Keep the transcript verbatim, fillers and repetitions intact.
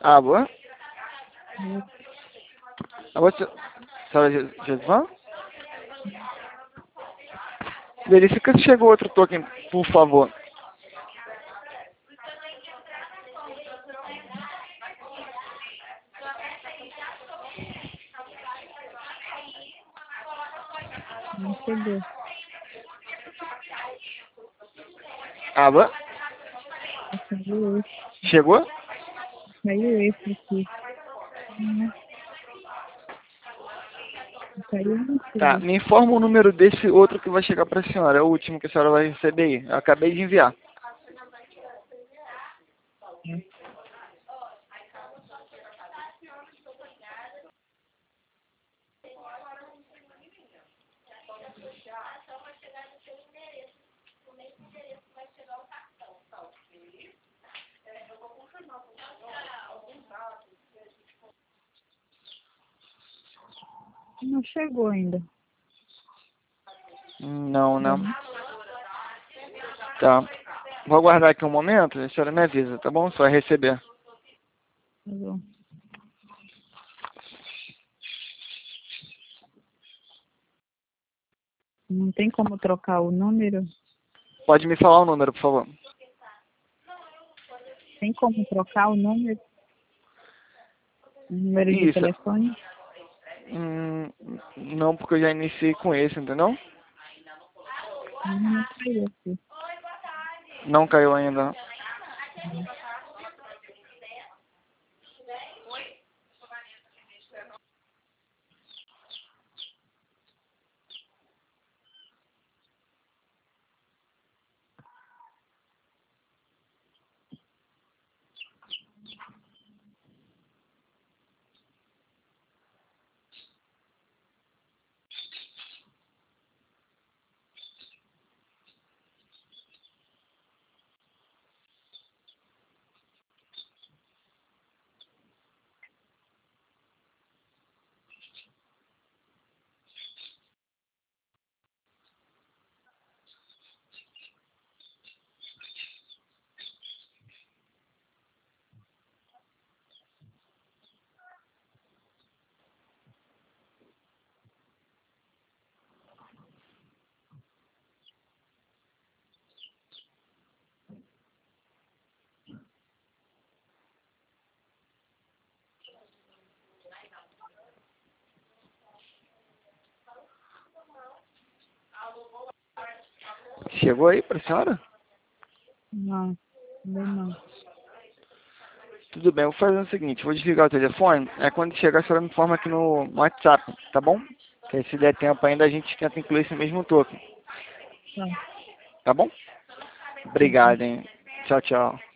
Alô? Hum, Alô, se- senhora Je- Jesvan? Verifica se chegou outro token, por favor. Não chegou. Alô? Caiu esse. Chegou? Caiu esse aqui. Hum, Caiu não Tá, chegou. me informa o número desse outro que vai chegar para a senhora. É o último que a senhora vai receber aí. Eu acabei de enviar. Não chegou ainda. Não, não. Uhum. Tá. Vou aguardar aqui um momento, a senhora me avisa, tá bom? Só vai receber. Tá bom. Não tem como trocar o número? Pode me falar o número, por favor. Tem como trocar o número? O número de Isso. telefone? Hum, não, porque eu já iniciei com esse, entendeu? Não, não caiu aqui. Não caiu ainda. Uhum. Chegou aí pra senhora? Não, ainda não. Tudo bem, eu vou fazer o seguinte, vou desligar o telefone, é quando chegar a senhora me informa aqui no WhatsApp, tá bom? Que aí se der tempo ainda a gente tenta incluir esse mesmo token, Tá. tá bom? Uhum. Obrigado, hein? Tchau, tchau.